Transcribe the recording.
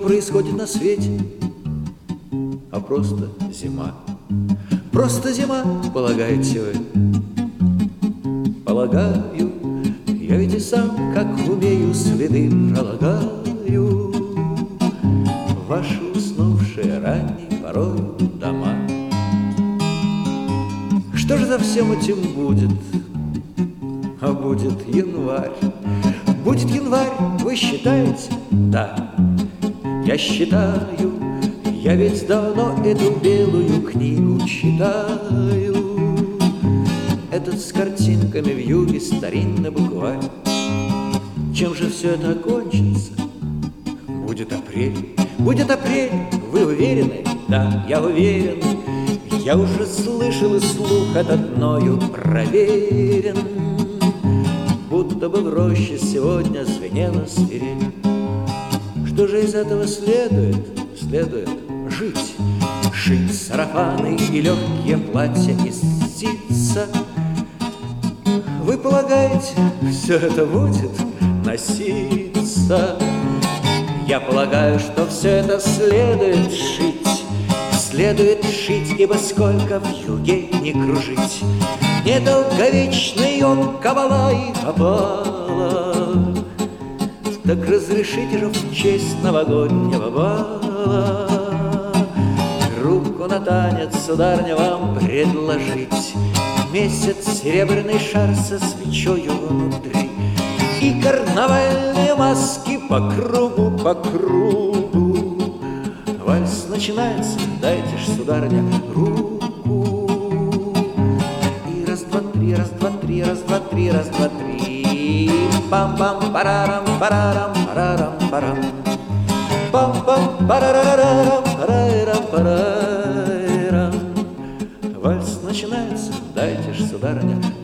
происходит на свете, а просто зима. Просто зима, полагаете вы? Полагаю, я ведь и сам, как умею, следы пролагаю в ваши уснувшие ранней порой дома. Что же за всем этим будет? А будет январь. Будет январь, вы считаете? Да, я считаю. Я ведь давно эту белую книгу читаю. Этот с картинками в юге старинный букварь. Чем же все это окончится? Будет апрель. Будет апрель, вы уверены? Да, я уверен. Я уже слышал, и слух этот мною проверен. Будто бы в роще сегодня звенела свирель. Что же из этого следует? Следует жить, шить сарафаны и легкие платья из ситца. Вы полагаете, все это будет носиться? Я полагаю, что все это следует шить. Следует шить, ибо сколько в юге не кружить, недолговечный он кабала и опала. Так разрешите же в честь новогоднего бала руку на танец, сударыня, вам предложить. Месяц серебряный шар со свечою внутри и карнавальные маски по кругу, по кругу. Вальс начинается, дайте ж, сударыня, руку. И раз, два, три, раз, два, три, раз, два, три, раз, два, три. Пам-пам, парарам, парарам, парарам, парам. Пам-пам, парарарарам, парайрам, парайрам. Вальс начинается, дайте ж, сударыня,